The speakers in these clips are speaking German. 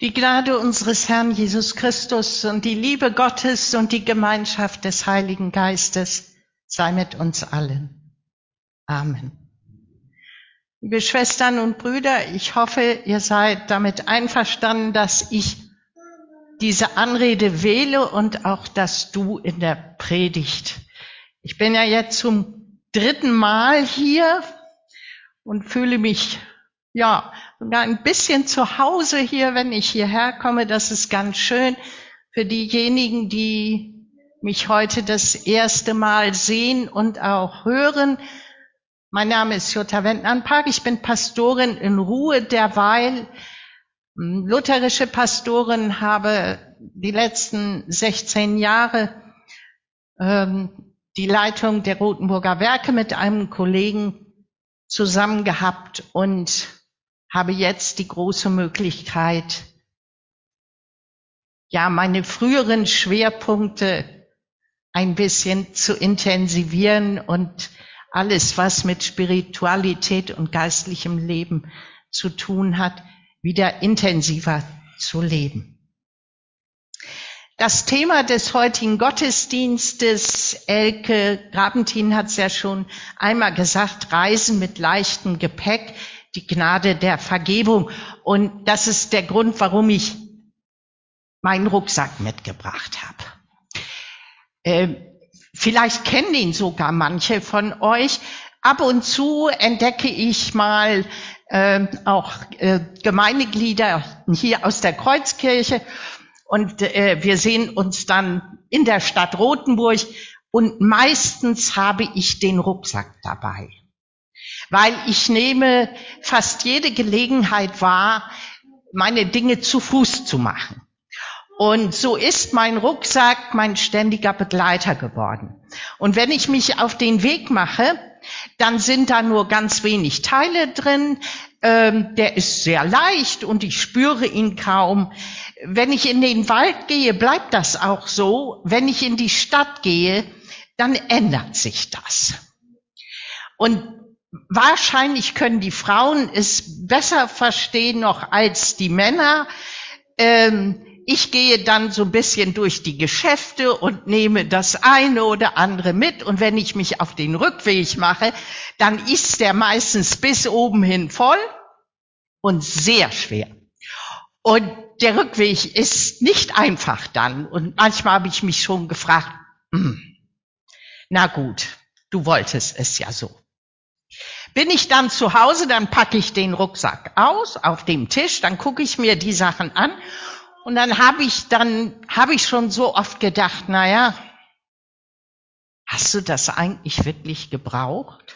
Die Gnade unseres Herrn Jesus Christus und die Liebe Gottes und die Gemeinschaft des Heiligen Geistes sei mit uns allen. Amen. Liebe Schwestern und Brüder, ich hoffe, ihr seid damit einverstanden, dass ich diese Anrede wähle und auch das Du in der Predigt. Ich bin ja jetzt zum 3. Mal hier und fühle mich sogar ein bisschen zu Hause hier, wenn ich hierher komme. Das ist ganz schön für diejenigen, die mich heute das erste Mal sehen und auch hören. Mein Name ist Jutta Wendtnern-Park. Ich bin Pastorin in Ruhe derweil, lutherische Pastorin, habe die letzten 16 Jahre die Leitung der Rothenburger Werke mit einem Kollegen zusammen gehabt und habe jetzt die große Möglichkeit, meine früheren Schwerpunkte ein bisschen zu intensivieren und alles, was mit Spiritualität und geistlichem Leben zu tun hat, wieder intensiver zu leben. Das Thema des heutigen Gottesdienstes, Elke Grabentin hat es ja schon einmal gesagt, Reisen mit leichtem Gepäck, die Gnade der Vergebung. Und das ist der Grund, warum ich meinen Rucksack mitgebracht habe. Vielleicht kennen ihn sogar manche von euch. Ab und zu entdecke ich mal auch Gemeindeglieder hier aus der Kreuzkirche. Und wir sehen uns dann in der Stadt Rothenburg und meistens habe ich den Rucksack dabei, weil ich nehme fast jede Gelegenheit wahr, meine Dinge zu Fuß zu machen. Und so ist mein Rucksack mein ständiger Begleiter geworden. Und wenn ich mich auf den Weg mache, dann sind da nur ganz wenig Teile drin. Der ist sehr leicht und ich spüre ihn kaum. Wenn ich in den Wald gehe, bleibt das auch so. Wenn ich in die Stadt gehe, dann ändert sich das. Und wahrscheinlich können die Frauen es besser verstehen noch als die Männer. Ich gehe dann so ein bisschen durch die Geschäfte und nehme das eine oder andere mit. Und wenn ich mich auf den Rückweg mache, dann ist der meistens bis oben hin voll und sehr schwer. Und der Rückweg ist nicht einfach dann. Und manchmal habe ich mich schon gefragt, na gut, du wolltest es ja so. Bin ich dann zu Hause, dann packe ich den Rucksack aus auf dem Tisch, dann gucke ich mir die Sachen an. Und dann habe ich schon so oft gedacht, hast du das eigentlich wirklich gebraucht?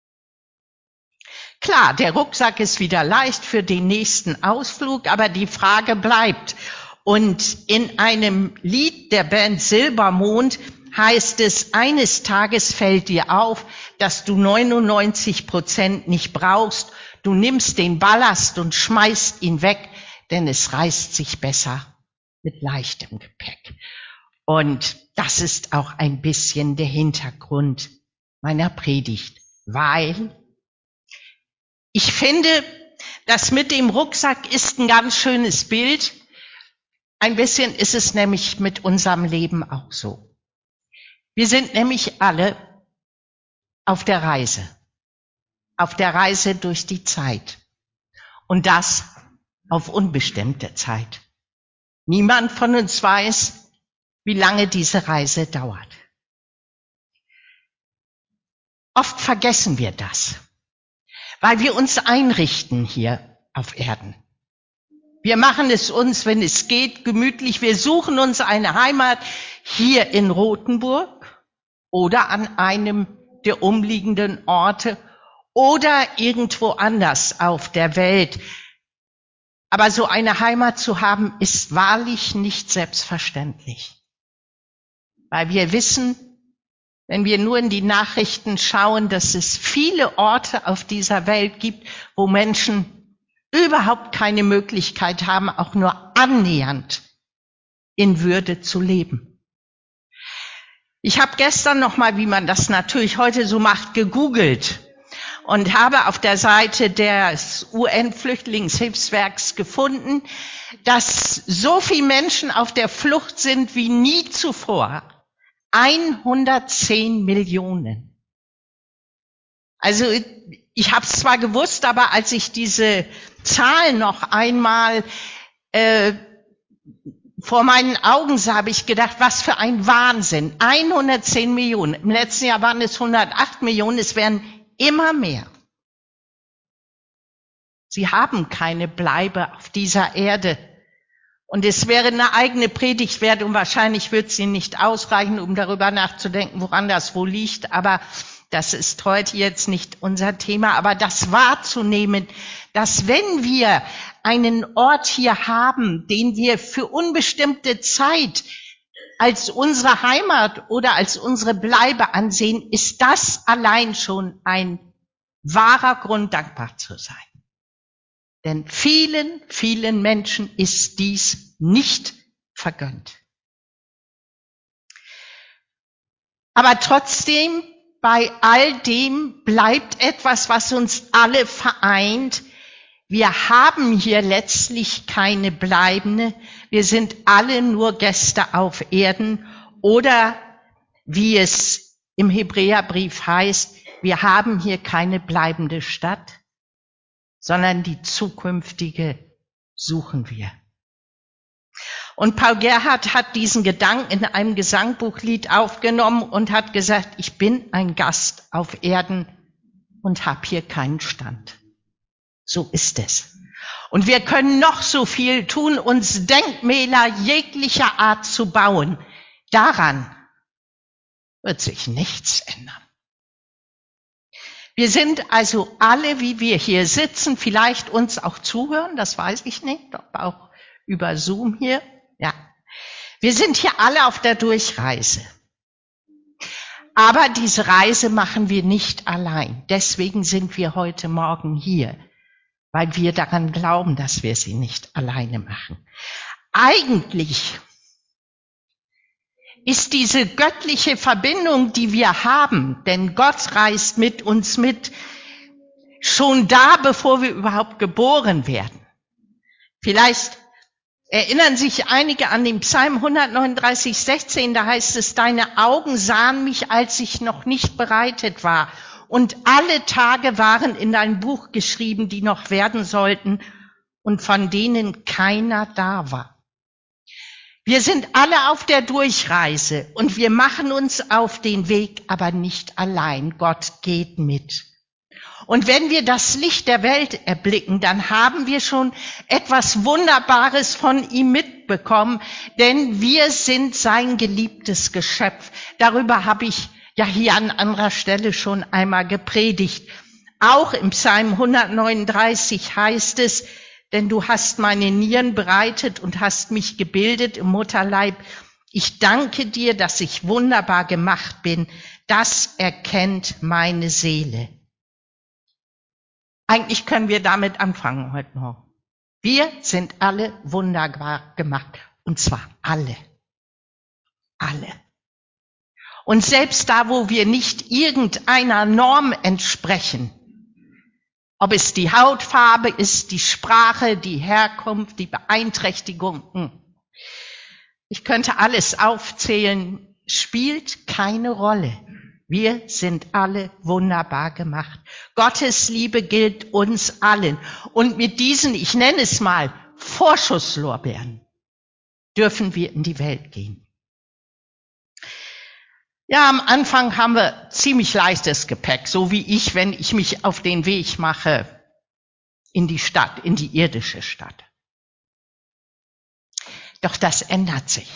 Klar, der Rucksack ist wieder leicht für den nächsten Ausflug, aber die Frage bleibt. Und in einem Lied der Band Silbermond heißt es, eines Tages fällt dir auf, dass du 99% nicht brauchst. Du nimmst den Ballast und schmeißt ihn weg, denn es reißt sich besser mit leichtem Gepäck. Und das ist auch ein bisschen der Hintergrund meiner Predigt, weil ich finde, das mit dem Rucksack ist ein ganz schönes Bild. Ein bisschen ist es nämlich mit unserem Leben auch so. Wir sind nämlich alle auf der Reise durch die Zeit. Und das auf unbestimmte Zeit. Niemand von uns weiß, wie lange diese Reise dauert. Oft vergessen wir das, weil wir uns einrichten hier auf Erden. Wir machen es uns, wenn es geht, gemütlich. Wir suchen uns eine Heimat hier in Rothenburg oder an einem der umliegenden Orte oder irgendwo anders auf der Welt. Aber so eine Heimat zu haben, ist wahrlich nicht selbstverständlich. Weil wir wissen, wenn wir nur in die Nachrichten schauen, dass es viele Orte auf dieser Welt gibt, wo Menschen überhaupt keine Möglichkeit haben, auch nur annähernd in Würde zu leben. Ich habe gestern noch mal, wie man das natürlich heute so macht, gegoogelt. und habe auf der Seite des UN-Flüchtlingshilfswerks gefunden, dass so viele Menschen auf der Flucht sind wie nie zuvor. 110 Millionen. Also ich habe es zwar gewusst, aber als ich diese Zahl noch einmal vor meinen Augen sah, habe ich gedacht, was für ein Wahnsinn. 110 Millionen. Im letzten Jahr waren es 108 Millionen. Es werden immer mehr. Sie haben keine Bleibe auf dieser Erde. Und es wäre eine eigene Predigt wert und wahrscheinlich wird sie nicht ausreichen, um darüber nachzudenken, woran das wohl liegt. Aber das ist heute jetzt nicht unser Thema. Aber das wahrzunehmen, dass wenn wir einen Ort hier haben, den wir für unbestimmte Zeit als unsere Heimat oder als unsere Bleibe ansehen, ist das allein schon ein wahrer Grund, dankbar zu sein. Denn vielen, vielen Menschen ist dies nicht vergönnt. Aber trotzdem, bei all dem bleibt etwas, was uns alle vereint. Wir haben hier letztlich keine bleibende. Wir sind alle nur Gäste auf Erden. Oder wie es im Hebräerbrief heißt, wir haben hier keine bleibende Stadt, sondern die zukünftige suchen wir. Und Paul Gerhardt hat diesen Gedanken in einem Gesangbuchlied aufgenommen und hat gesagt, ich bin ein Gast auf Erden und habe hier keinen Stand. So ist es. Und wir können noch so viel tun, uns Denkmäler jeglicher Art zu bauen. Daran wird sich nichts ändern. Wir sind also alle, wie wir hier sitzen, vielleicht uns auch zuhören, das weiß ich nicht, aber auch über Zoom hier. Ja, wir sind hier alle auf der Durchreise. Aber diese Reise machen wir nicht allein. Deswegen sind wir heute Morgen hier, weil wir daran glauben, dass wir sie nicht alleine machen. Eigentlich ist diese göttliche Verbindung, die wir haben, denn Gott reist mit uns mit, schon da, bevor wir überhaupt geboren werden. Vielleicht erinnern sich einige an den Psalm 139,16, da heißt es, deine Augen sahen mich, als ich noch nicht bereitet war. Und alle Tage waren in dein Buch geschrieben, die noch werden sollten und von denen keiner da war. Wir sind alle auf der Durchreise und wir machen uns auf den Weg, aber nicht allein. Gott geht mit. Und wenn wir das Licht der Welt erblicken, dann haben wir schon etwas Wunderbares von ihm mitbekommen, denn wir sind sein geliebtes Geschöpf. Darüber habe ich ja hier an anderer Stelle schon einmal gepredigt. Auch im Psalm 139 heißt es, denn du hast meine Nieren bereitet und hast mich gebildet im Mutterleib. Ich danke dir, dass ich wunderbar gemacht bin. Das erkennt meine Seele. Eigentlich können wir damit anfangen heute Morgen. Wir sind alle wunderbar gemacht. Und zwar alle. Alle. Und selbst da, wo wir nicht irgendeiner Norm entsprechen, ob es die Hautfarbe ist, die Sprache, die Herkunft, die Beeinträchtigungen. Ich könnte alles aufzählen, spielt keine Rolle. Wir sind alle wunderbar gemacht. Gottes Liebe gilt uns allen. Und mit diesen, ich nenne es mal, Vorschusslorbeeren, dürfen wir in die Welt gehen. Ja, am Anfang haben wir ziemlich leichtes Gepäck, so wie ich, wenn ich mich auf den Weg mache in die Stadt, in die irdische Stadt. Doch das ändert sich.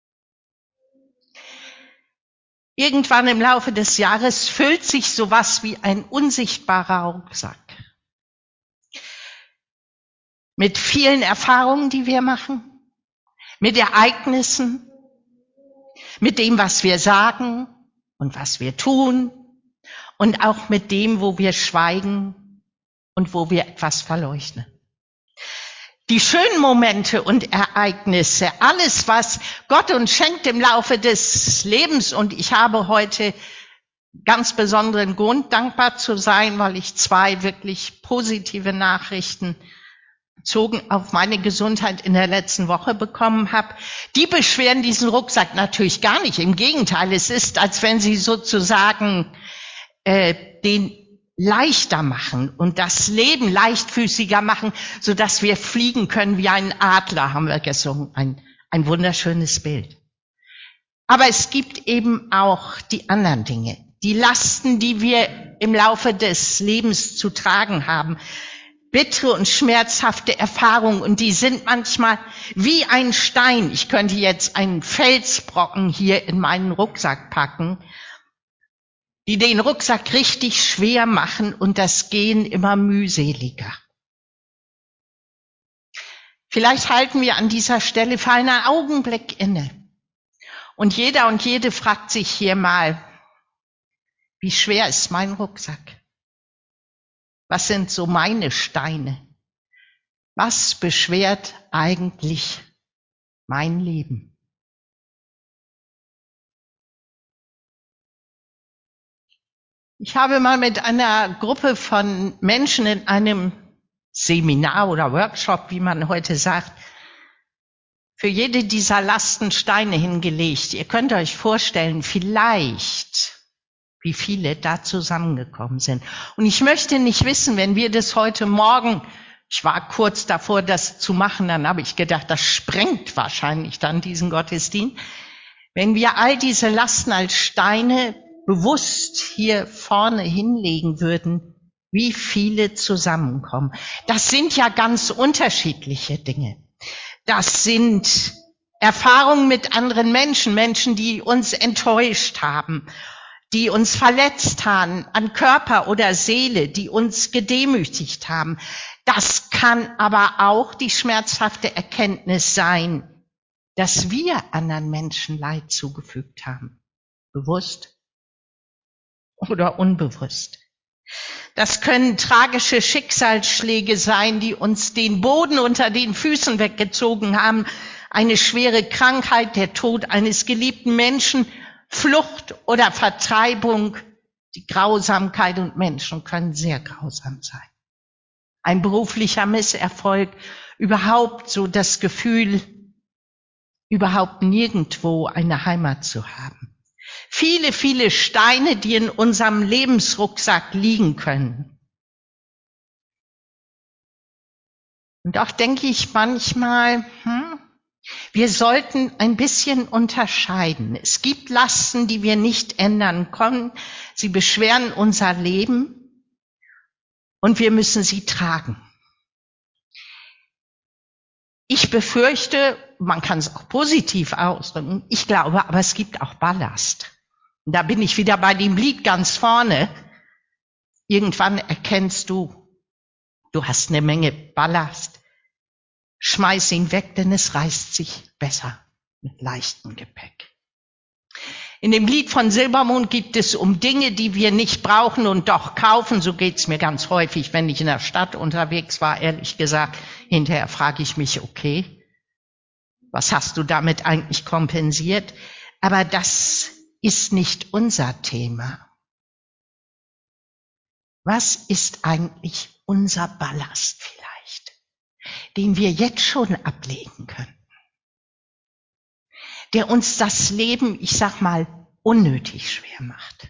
Irgendwann im Laufe des Jahres füllt sich sowas wie ein unsichtbarer Rucksack. Mit vielen Erfahrungen, die wir machen, mit Ereignissen, mit dem, was wir sagen und was wir tun und auch mit dem, wo wir schweigen und wo wir etwas verleugnen. Die schönen Momente und Ereignisse, alles, was Gott uns schenkt im Laufe des Lebens, und ich habe heute ganz besonderen Grund, dankbar zu sein, weil ich 2 wirklich positive Nachrichten bezogen auf meine Gesundheit in der letzten Woche bekommen habe. Die beschweren diesen Rucksack natürlich gar nicht. Im Gegenteil, es ist, als wenn sie sozusagen den leichter machen und das Leben leichtfüßiger machen, so dass wir fliegen können wie ein Adler, haben wir gesungen. Ein wunderschönes Bild. Aber es gibt eben auch die anderen Dinge, die Lasten, die wir im Laufe des Lebens zu tragen haben, bittere und schmerzhafte Erfahrungen, und die sind manchmal wie ein Stein. Ich könnte jetzt einen Felsbrocken hier in meinen Rucksack packen, die den Rucksack richtig schwer machen und das Gehen immer mühseliger. Vielleicht halten wir an dieser Stelle für einen Augenblick inne. Und jeder und jede fragt sich hier mal, wie schwer ist mein Rucksack? Was sind so meine Steine? Was beschwert eigentlich mein Leben? Ich habe mal mit einer Gruppe von Menschen in einem Seminar oder Workshop, wie man heute sagt, für jede dieser Lasten Steine hingelegt. Ihr könnt euch vorstellen, vielleicht, wie viele da zusammengekommen sind. Und ich möchte nicht wissen, wenn wir das heute Morgen, ich war kurz davor, das zu machen, dann habe ich gedacht, das sprengt wahrscheinlich dann diesen Gottesdienst. Wenn wir all diese Lasten als Steine bewusst hier vorne hinlegen würden, wie viele zusammenkommen. Das sind ja ganz unterschiedliche Dinge. Das sind Erfahrungen mit anderen Menschen, Menschen, die uns enttäuscht haben, die uns verletzt haben, an Körper oder Seele, die uns gedemütigt haben. Das kann aber auch die schmerzhafte Erkenntnis sein, dass wir anderen Menschen Leid zugefügt haben. Bewusst oder unbewusst. Das können tragische Schicksalsschläge sein, die uns den Boden unter den Füßen weggezogen haben. Eine schwere Krankheit, der Tod eines geliebten Menschen, Flucht oder Vertreibung. Die Grausamkeit, und Menschen können sehr grausam sein. Ein beruflicher Misserfolg, überhaupt so das Gefühl, überhaupt nirgendwo eine Heimat zu haben. Viele, viele Steine, die in unserem Lebensrucksack liegen können. Und auch denke ich manchmal, wir sollten ein bisschen unterscheiden. Es gibt Lasten, die wir nicht ändern können. Sie beschweren unser Leben und wir müssen sie tragen. Ich befürchte, man kann es auch positiv ausdrücken, ich glaube, aber es gibt auch Ballast. Und da bin ich wieder bei dem Lied ganz vorne. Irgendwann erkennst du hast eine Menge Ballast. Schmeiß ihn weg, denn es reißt sich besser mit leichtem Gepäck. In dem Lied von Silbermond geht es um Dinge, die wir nicht brauchen und doch kaufen. So geht's mir ganz häufig, wenn ich in der Stadt unterwegs war, ehrlich gesagt. Hinterher frage ich mich, okay, was hast du damit eigentlich kompensiert? Aber das ist nicht unser Thema. Was ist eigentlich unser Ballast vielleicht, den wir jetzt schon ablegen können, der uns das Leben, ich sag mal, unnötig schwer macht?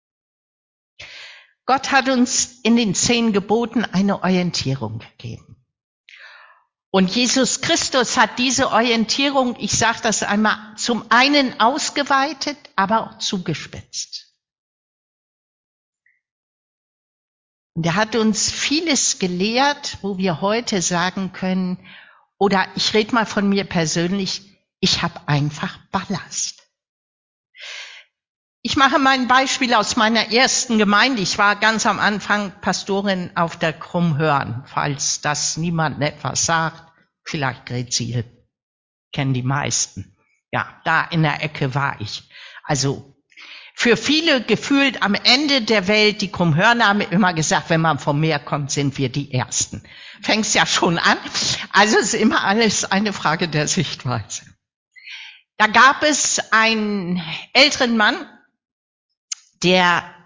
Gott hat uns in den 10 Geboten eine Orientierung gegeben. Und Jesus Christus hat diese Orientierung, ich sage das einmal, zum einen ausgeweitet, aber auch zugespitzt. Und er hat uns vieles gelehrt, wo wir heute sagen können, oder ich rede mal von mir persönlich, ich habe einfach Ballast. Ich mache mal ein Beispiel aus meiner ersten Gemeinde. Ich war ganz am Anfang Pastorin auf der Krummhörn, falls das niemandem etwas sagt. Vielleicht Grezil, kennen die meisten. Ja, da in der Ecke war ich. Also für viele gefühlt am Ende der Welt, die Krummhörner haben immer gesagt, wenn man vom Meer kommt, sind wir die Ersten. Fängt's ja schon an. Also es ist immer alles eine Frage der Sichtweise. Da gab es einen älteren Mann, der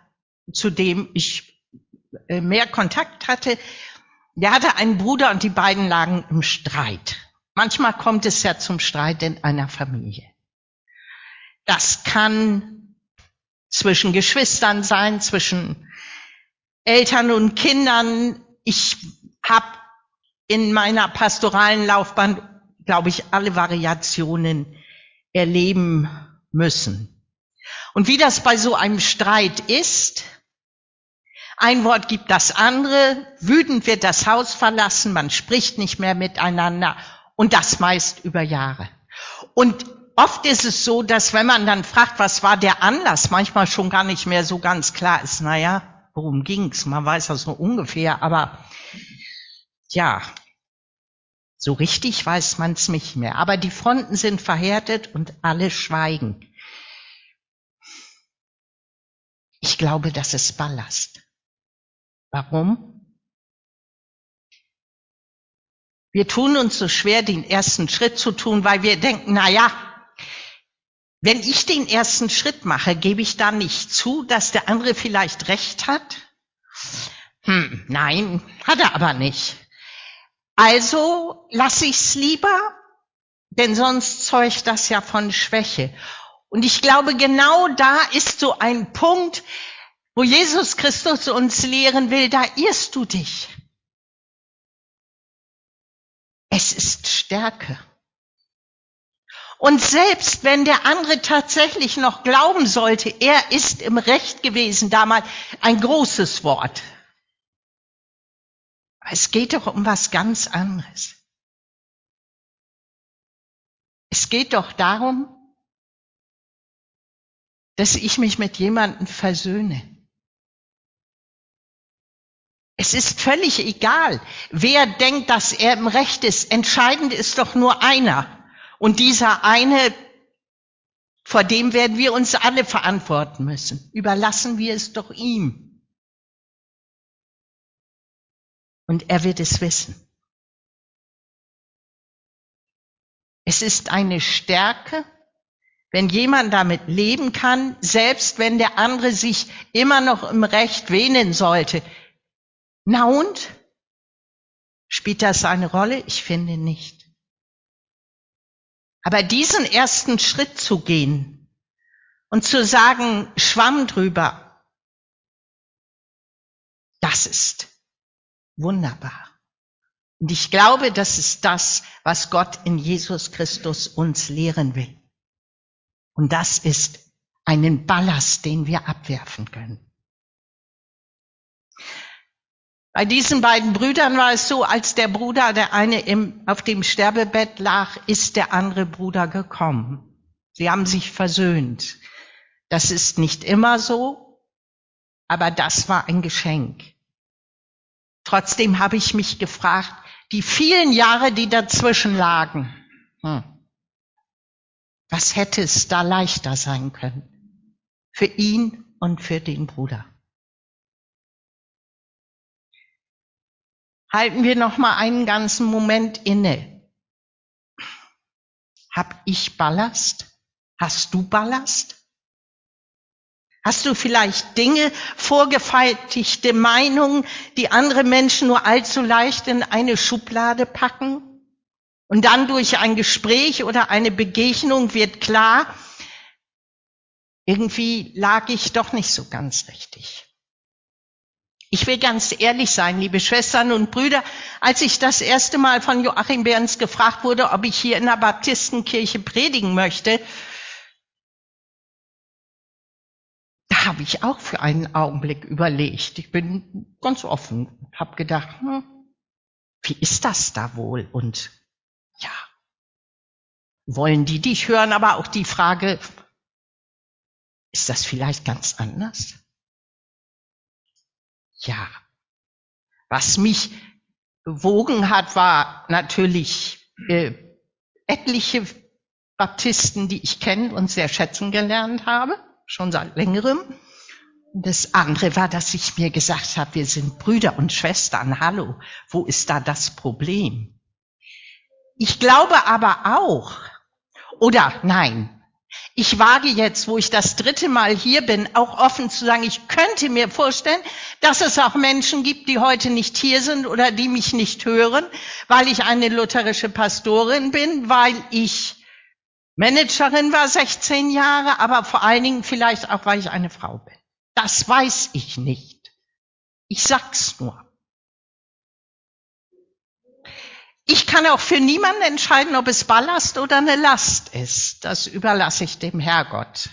zu dem ich mehr Kontakt hatte, der hatte einen Bruder und die beiden lagen im Streit. Manchmal kommt es ja zum Streit in einer Familie. Das kann zwischen Geschwistern sein, zwischen Eltern und Kindern. Ich habe in meiner pastoralen Laufbahn, glaube ich, alle Variationen erleben müssen. Und wie das bei so einem Streit ist, ein Wort gibt das andere, wütend wird das Haus verlassen, man spricht nicht mehr miteinander und das meist über Jahre. Und oft ist es so, dass wenn man dann fragt, was war der Anlass, manchmal schon gar nicht mehr so ganz klar ist, naja, worum ging's? Man weiß das so ungefähr, aber ja, so richtig weiß man's nicht mehr. Aber die Fronten sind verhärtet und alle schweigen. Ich glaube, das ist Ballast. Warum? Wir tun uns so schwer, den ersten Schritt zu tun, weil wir denken, na ja, wenn ich den ersten Schritt mache, gebe ich dann nicht zu, dass der andere vielleicht recht hat? Nein, hat er aber nicht. Also lasse ich's lieber, denn sonst zeugt das ja von Schwäche. Und ich glaube, genau da ist so ein Punkt, wo Jesus Christus uns lehren will, da irrst du dich. Es ist Stärke. Und selbst wenn der andere tatsächlich noch glauben sollte, er ist im Recht gewesen, damals ein großes Wort. Es geht doch um was ganz anderes. Es geht doch darum, dass ich mich mit jemandem versöhne. Es ist völlig egal, wer denkt, dass er im Recht ist. Entscheidend ist doch nur einer. Und dieser eine, vor dem werden wir uns alle verantworten müssen. Überlassen wir es doch ihm. Und er wird es wissen. Es ist eine Stärke, wenn jemand damit leben kann, selbst wenn der andere sich immer noch im Recht wähnen sollte. Na und? Spielt das eine Rolle? Ich finde nicht. Aber diesen ersten Schritt zu gehen und zu sagen, Schwamm drüber, das ist wunderbar. Und ich glaube, das ist das, was Gott in Jesus Christus uns lehren will. Und das ist einen Ballast, den wir abwerfen können. Bei diesen beiden Brüdern war es so, als der Bruder, der eine auf dem Sterbebett lag, ist der andere Bruder gekommen. Sie haben sich versöhnt. Das ist nicht immer so, aber das war ein Geschenk. Trotzdem habe ich mich gefragt, die vielen Jahre, die dazwischen lagen, was hätte es da leichter sein können? Für ihn und für den Bruder. Halten wir noch mal einen ganzen Moment inne. Hab ich Ballast? Hast du Ballast? Hast du vielleicht Dinge, vorgefertigte Meinungen, die andere Menschen nur allzu leicht in eine Schublade packen? Und dann durch ein Gespräch oder eine Begegnung wird klar, irgendwie lag ich doch nicht so ganz richtig. Ich will ganz ehrlich sein, liebe Schwestern und Brüder, als ich das erste Mal von Joachim Behrens gefragt wurde, ob ich hier in der Baptistenkirche predigen möchte, da habe ich auch für einen Augenblick überlegt. Ich bin ganz offen, habe gedacht, wie ist das da wohl? Und ja, wollen die dich hören? Aber auch die Frage, ist das vielleicht ganz anders? Ja, was mich bewogen hat, war natürlich etliche Baptisten, die ich kennen und sehr schätzen gelernt habe, schon seit längerem. Und das andere war, dass ich mir gesagt habe, wir sind Brüder und Schwestern, hallo, wo ist da das Problem? Ich glaube aber auch, oder nein, Ich wage jetzt, wo ich das 3. Mal hier bin, auch offen zu sagen, ich könnte mir vorstellen, dass es auch Menschen gibt, die heute nicht hier sind oder die mich nicht hören, weil ich eine lutherische Pastorin bin, weil ich Managerin war 16 Jahre, aber vor allen Dingen vielleicht auch, weil ich eine Frau bin. Das weiß ich nicht. Ich sag's nur. Ich kann auch für niemanden entscheiden, ob es Ballast oder eine Last ist. Das überlasse ich dem Herrgott.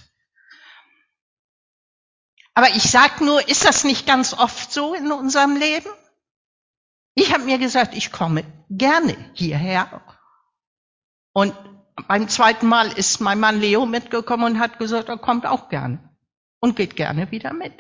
Aber ich sag nur, ist das nicht ganz oft so in unserem Leben? Ich habe mir gesagt, ich komme gerne hierher. Und beim 2. Mal ist mein Mann Leo mitgekommen und hat gesagt, er kommt auch gerne und geht gerne wieder mit.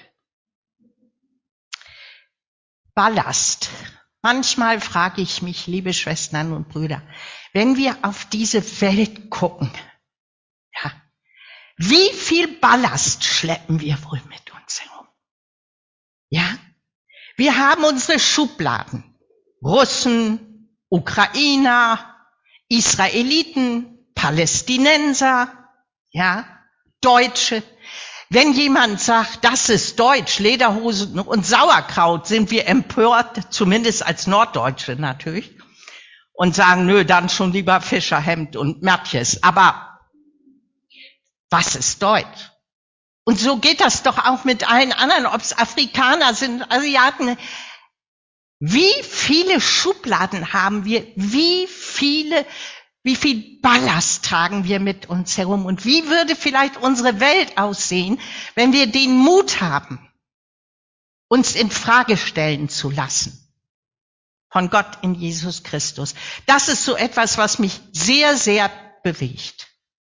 Ballast. Manchmal frage ich mich, liebe Schwestern und Brüder, wenn wir auf diese Welt gucken, ja, wie viel Ballast schleppen wir wohl mit uns herum? Ja, wir haben unsere Schubladen. Russen, Ukrainer, Israeliten, Palästinenser, ja, Deutsche. Wenn jemand sagt, das ist Deutsch, Lederhosen und Sauerkraut, sind wir empört, zumindest als Norddeutsche natürlich, und sagen, nö, dann schon lieber Fischerhemd und Märtjes. Aber was ist Deutsch? Und so geht das doch auch mit allen anderen, ob es Afrikaner sind, Asiaten. Wie viele Schubladen haben wir? Wie viel Ballast tragen wir mit uns herum? Und wie würde vielleicht unsere Welt aussehen, wenn wir den Mut haben, uns in Frage stellen zu lassen? Von Gott in Jesus Christus. Das ist so etwas, was mich sehr, sehr bewegt.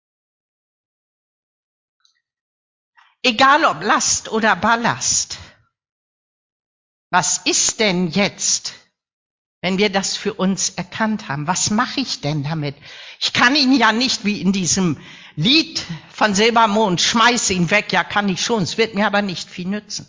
Egal ob Last oder Ballast. Was ist denn jetzt, wenn wir das für uns erkannt haben? Was mache ich denn damit? Ich kann ihn ja nicht wie in diesem Lied von Silbermond, schmeiß ihn weg. Ja, kann ich schon. Es wird mir aber nicht viel nützen.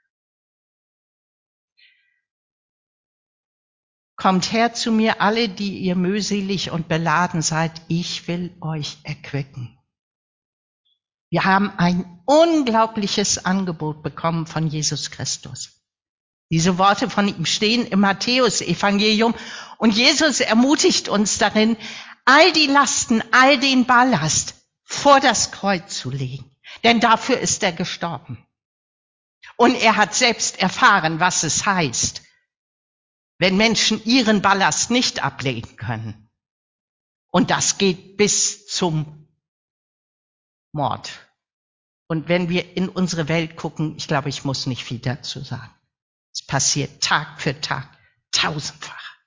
Kommt her zu mir, alle, die ihr mühselig und beladen seid. Ich will euch erquicken. Wir haben ein unglaubliches Angebot bekommen von Jesus Christus. Diese Worte von ihm stehen im Matthäus-Evangelium und Jesus ermutigt uns darin, all die Lasten, all den Ballast vor das Kreuz zu legen. Denn dafür ist er gestorben. Und er hat selbst erfahren, was es heißt, wenn Menschen ihren Ballast nicht ablegen können. Und das geht bis zum Mord. Und wenn wir in unsere Welt gucken, ich glaube, ich muss nicht viel dazu sagen. Es passiert Tag für Tag, tausendfach.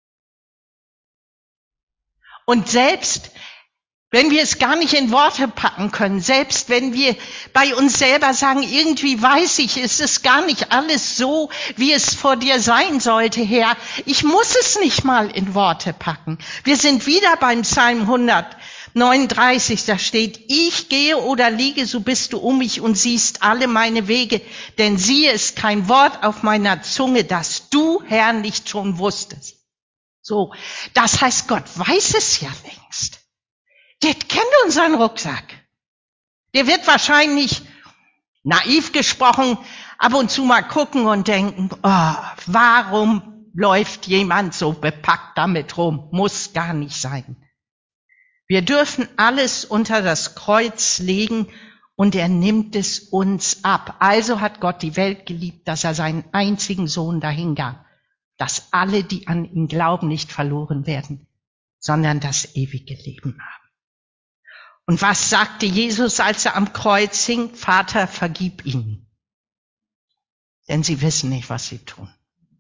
Und selbst wenn wir es gar nicht in Worte packen können, selbst wenn wir bei uns selber sagen, irgendwie weiß ich, es ist gar nicht alles so, wie es vor dir sein sollte, Herr. Ich muss es nicht mal in Worte packen. Wir sind wieder beim Psalm 139, da steht, ich gehe oder liege, so bist du um mich und siehst alle meine Wege, denn siehe, ist kein Wort auf meiner Zunge, das du, Herr, nicht schon wusstest. So, das heißt, Gott weiß es ja längst. Der kennt unseren Rucksack. Der wird wahrscheinlich, naiv gesprochen, ab und zu mal gucken und denken, oh, warum läuft jemand so bepackt damit rum? Muss gar nicht sein. Wir dürfen alles unter das Kreuz legen und er nimmt es uns ab. Also hat Gott die Welt geliebt, dass er seinen einzigen Sohn dahingab, dass alle, die an ihn glauben, nicht verloren werden, sondern das ewige Leben haben. Und was sagte Jesus, als er am Kreuz hing? Vater, vergib ihnen. Denn sie wissen nicht, was sie tun.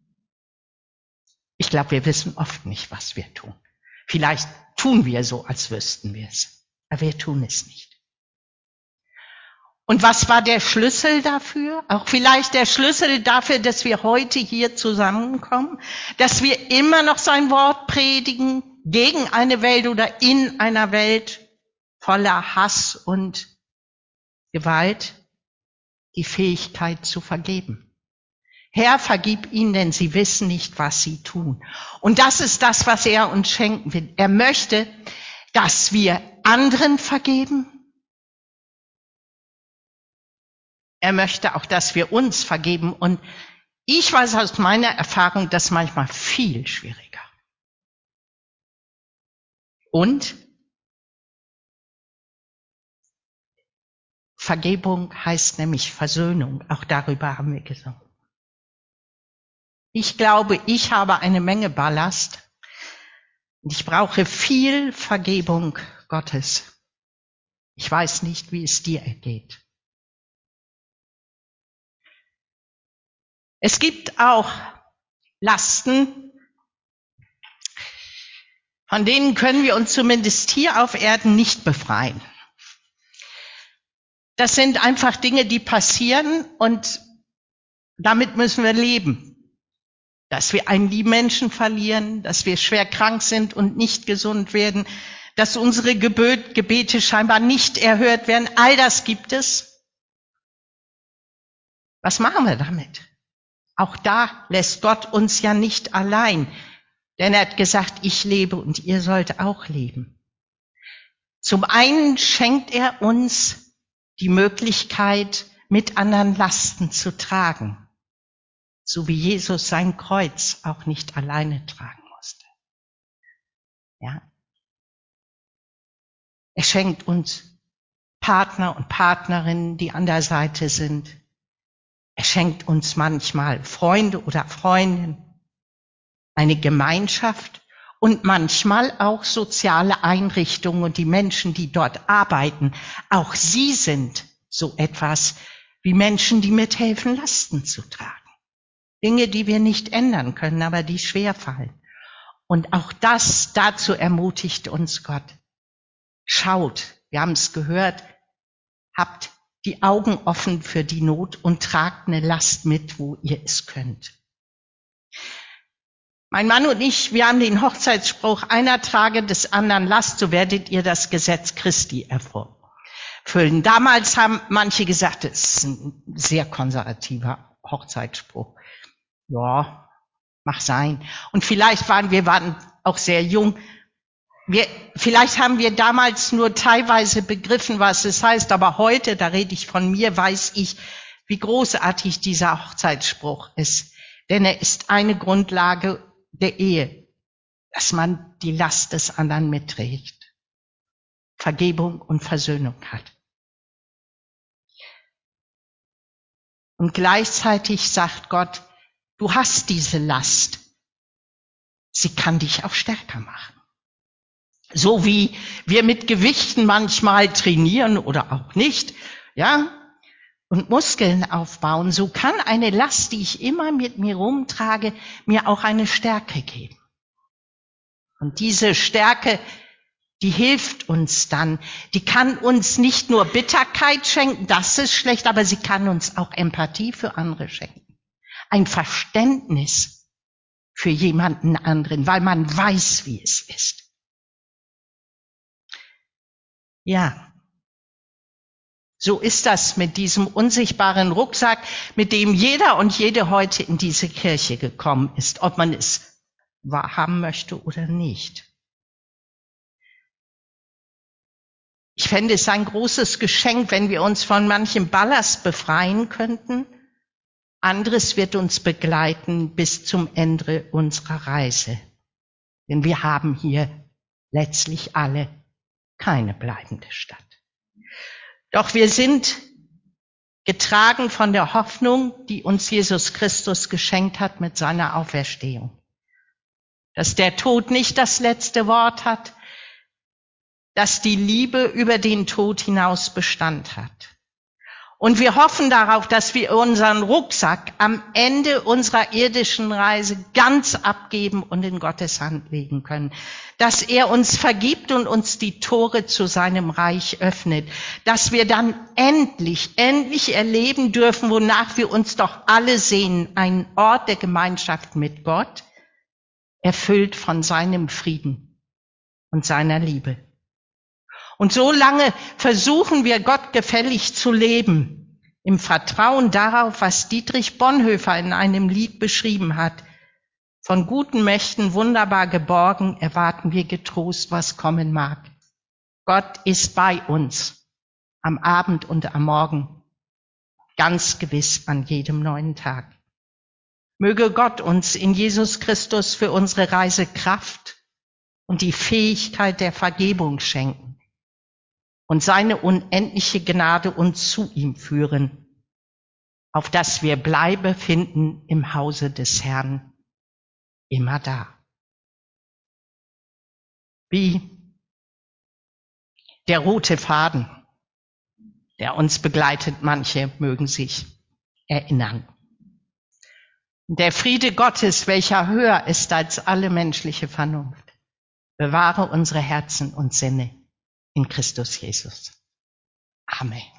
Ich glaube, wir wissen oft nicht, was wir tun. Vielleicht tun wir so, als wüssten wir es. Aber wir tun es nicht. Und was war der Schlüssel dafür? Auch vielleicht der Schlüssel dafür, dass wir heute hier zusammenkommen, dass wir immer noch sein Wort predigen, gegen eine Welt oder in einer Welt voller Hass und Gewalt, die Fähigkeit zu vergeben. Herr, vergib ihnen, denn sie wissen nicht, was sie tun. Und das ist das, was er uns schenken will. Er möchte, dass wir anderen vergeben er möchte auch, dass wir uns vergeben. Und ich weiß aus meiner Erfahrung, das manchmal viel schwieriger. Und Vergebung heißt nämlich Versöhnung. Auch darüber haben wir gesungen. Ich glaube, ich habe eine Menge Ballast und ich brauche viel Vergebung Gottes. Ich weiß nicht, wie es dir ergeht. Es gibt auch Lasten, von denen können wir uns zumindest hier auf Erden nicht befreien. Das sind einfach Dinge, die passieren und damit müssen wir leben. Dass wir einen lieben Menschen verlieren, dass wir schwer krank sind und nicht gesund werden, dass unsere Gebete scheinbar nicht erhört werden. All das gibt es. Was machen wir damit? Auch da lässt Gott uns ja nicht allein, denn er hat gesagt, ich lebe und ihr sollt auch leben. Zum einen schenkt er uns die Möglichkeit, mit anderen Lasten zu tragen. So wie Jesus sein Kreuz auch nicht alleine tragen musste. Ja. Er schenkt uns Partner und Partnerinnen, die an der Seite sind. Er schenkt uns manchmal Freunde oder Freundinnen, eine Gemeinschaft und manchmal auch soziale Einrichtungen und die Menschen, die dort arbeiten. Auch sie sind so etwas wie Menschen, die mithelfen, Lasten zu tragen. Dinge, die wir nicht ändern können, aber die schwerfallen. Und auch dazu ermutigt uns Gott. Schaut, wir haben es gehört, habt die Augen offen für die Not und tragt eine Last mit, wo ihr es könnt. Mein Mann und ich, wir haben den Hochzeitsspruch, einer trage des anderen Last, so werdet ihr das Gesetz Christi erfüllen. Damals haben manche gesagt, das ist ein sehr konservativer Hochzeitsspruch. Ja, mag sein. Und vielleicht waren wir auch sehr jung. Vielleicht haben wir damals nur teilweise begriffen, was es heißt, aber heute, da rede ich von mir, weiß ich, wie großartig dieser Hochzeitsspruch ist. Denn er ist eine Grundlage der Ehe, dass man die Last des anderen mitträgt, Vergebung und Versöhnung hat. Und gleichzeitig sagt Gott, du hast diese Last. Sie kann dich auch stärker machen. So wie wir mit Gewichten manchmal trainieren oder auch nicht, ja, und Muskeln aufbauen, so kann eine Last, die ich immer mit mir rumtrage, mir auch eine Stärke geben. Und diese Stärke, die hilft uns dann. Die kann uns nicht nur Bitterkeit schenken, das ist schlecht, aber sie kann uns auch Empathie für andere schenken. Ein Verständnis für jemanden anderen, weil man weiß, wie es ist. Ja, so ist das mit diesem unsichtbaren Rucksack, mit dem jeder und jede heute in diese Kirche gekommen ist, ob man es wahrhaben möchte oder nicht. Ich fände es ein großes Geschenk, wenn wir uns von manchem Ballast befreien könnten. Anderes wird uns begleiten bis zum Ende unserer Reise. Denn wir haben hier letztlich alle keine bleibende Stadt. Doch wir sind getragen von der Hoffnung, die uns Jesus Christus geschenkt hat mit seiner Auferstehung. Dass der Tod nicht das letzte Wort hat, dass die Liebe über den Tod hinaus Bestand hat. Und wir hoffen darauf, dass wir unseren Rucksack am Ende unserer irdischen Reise ganz abgeben und in Gottes Hand legen können. Dass er uns vergibt und uns die Tore zu seinem Reich öffnet. Dass wir dann endlich erleben dürfen, wonach wir uns doch alle sehnen. Einen Ort der Gemeinschaft mit Gott, erfüllt von seinem Frieden und seiner Liebe. Und so lange versuchen wir, Gott gefällig zu leben, im Vertrauen darauf, was Dietrich Bonhoeffer in einem Lied beschrieben hat. Von guten Mächten wunderbar geborgen, erwarten wir getrost, was kommen mag. Gott ist bei uns am Abend und am Morgen. ganz gewiss an jedem neuen Tag. Möge Gott uns in Jesus Christus für unsere Reise Kraft und die Fähigkeit der Vergebung schenken und seine unendliche Gnade uns zu ihm führen, auf dass wir Bleibe finden im Hause des Herrn, immer da. Wie der rote Faden, der uns begleitet, manche mögen sich erinnern. Der Friede Gottes, welcher höher ist als alle menschliche Vernunft, bewahre unsere Herzen und Sinne in Christus Jesus. Amen.